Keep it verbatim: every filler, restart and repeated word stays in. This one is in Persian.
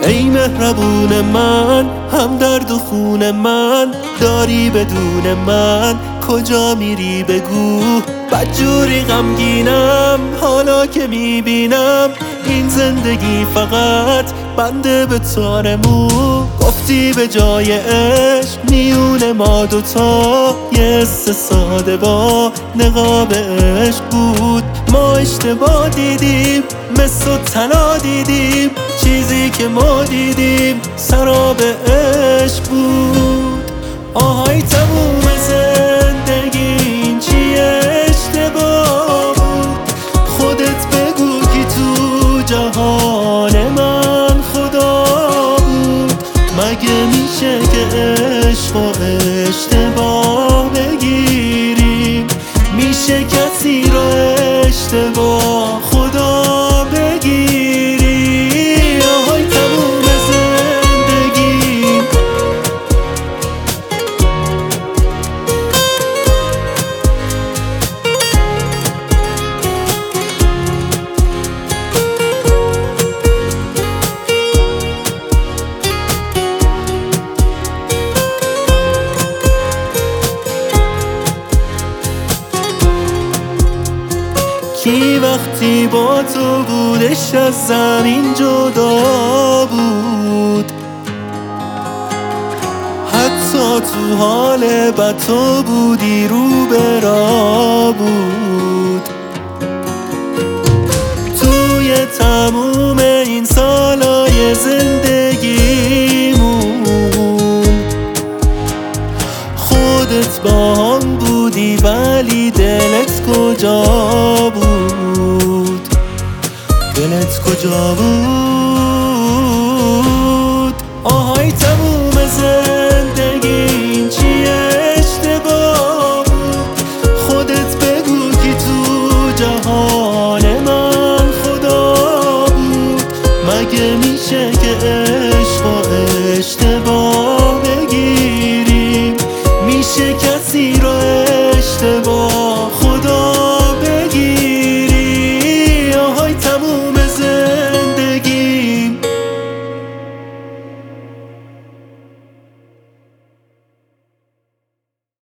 ای مهربون من، هم درد و خون من داری بدون من، کجا میری بگو. بدجوری غمگینم حالا که میبینم این زندگی فقط بنده به تار مو. گفتی به جای عشق میون ما دوتا یه حس ساده با نقاب عشق بود. ما اشتباه دیدیم، مس و طلا دیدیم، چیزی که ما دیدیم سراب عشق بود. آهای تموم زندگیم چیه اشتباه بود، خودت بگو کی تو جهان من خدا بود. مگه میشه که عشق و اشتباه بگیریم، میشه کسی رو اشتباه خدا بگیری. آهای تموم زندگیم کی وقتی با تو بودش از زمین جدا بود، حتی تو حال بد تو بودی رو به راه بود. توی تموم این سالای زندگیمون خودت با هم بودی ولی دلت کجا بود، دلت کجا بود.